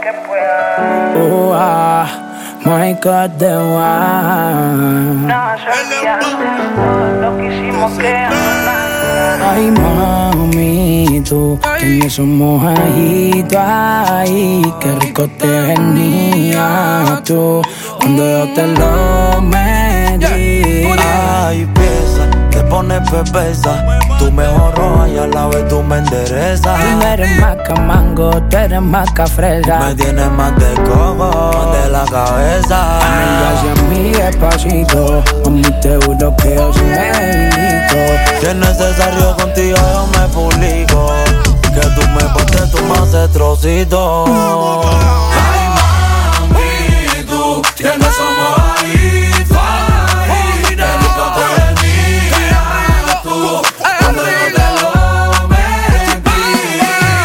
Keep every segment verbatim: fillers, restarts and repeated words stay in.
que pueda. Oh, ah, my God, the one. No, suficiente, todo lo que hicimos que Ay, mami, tú tienes un mojadito ahí. Qué rico te venía tú cuando yo te lo medí. Ay, pieza, te pones pepesa. Tú mejor roja y a la vez tú me enderezas. Tú no eres maca mango, tú eres maca fresa. Me tienes más de coco, más de la cabeza. Amiga hacia mí despacito, mami te juro que yo soy me debilito. Si es necesario contigo yo me publico, que tú me partes, tú me haces trocito. Ay, mami, tú tienes un mojadito ahí. Qué rico te venía tú cuando yo te lo metí.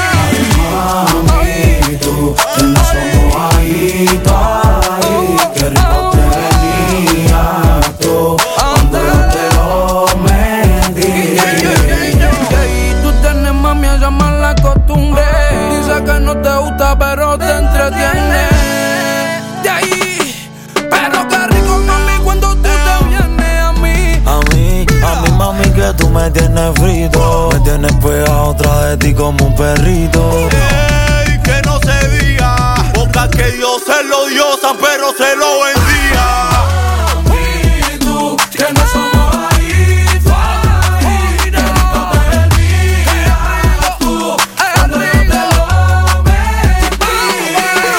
Mami, tú tienes un mojadito ahí. Qué rico te venía tú cuando yo te lo metí. Tú tienes mami esa mala costumbre. Dice que no te gusta pero te entretiene. De ahí, pero qué rico mami cuando tú te vienes a mí. A mí, a mí mami que tú me tienes frito. Me tienes pegado otra de ti como un perrito. Ey, que no se diga, boca que Dios se lo dio, San Pedro se lo vendía. Mami, tú tienes un mojadito ahí. Qué rico te venía tú cuando yo te lo metí.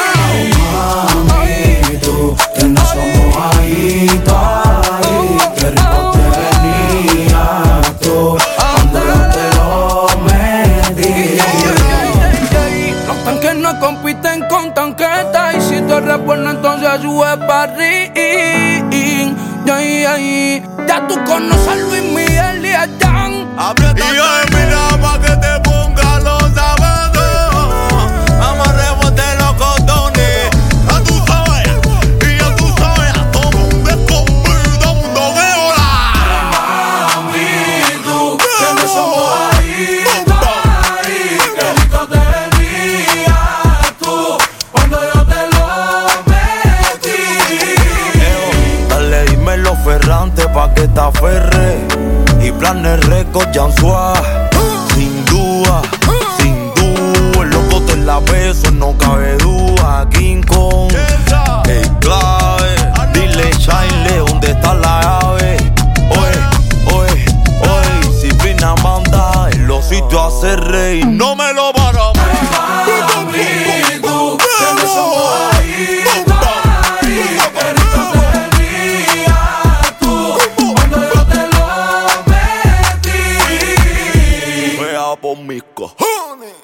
Mami, tú tienes un mojadito ahí. Qué rico te venía tú cuando yo te lo metí. Los tanques no compiten con tanquetas. Y si tú eres bueno entonces sube para ring. Ya, ya, ya tú conoces a Luis Miguel y a Jan. Y yo mira pa' que te ponga los zapatos. Amarremos de los cordones. Ya tú sabes, y ya tú sabes, a todo mundo es conmigo, todo mundo que hola. Mami, tú tienes un mojadito ahí. Qué rico te venía tú cuando yo te lo metí. Dale, dime los ferrantes pa' que te aferre. Y planes récord, Jansua. Sin duda, sin duda. El loco te la beso, no cabe duda. King Kong, el clave. Dile, Shaile, ¿dónde está la llave? Oye, oye, oye. Disciplina manda, en los sitios hace reír. No me lo para. Mami, tú tienes un mojadito ahí. Qué rico te venía tú cuando yo te lo metí. Vea por mis cojones.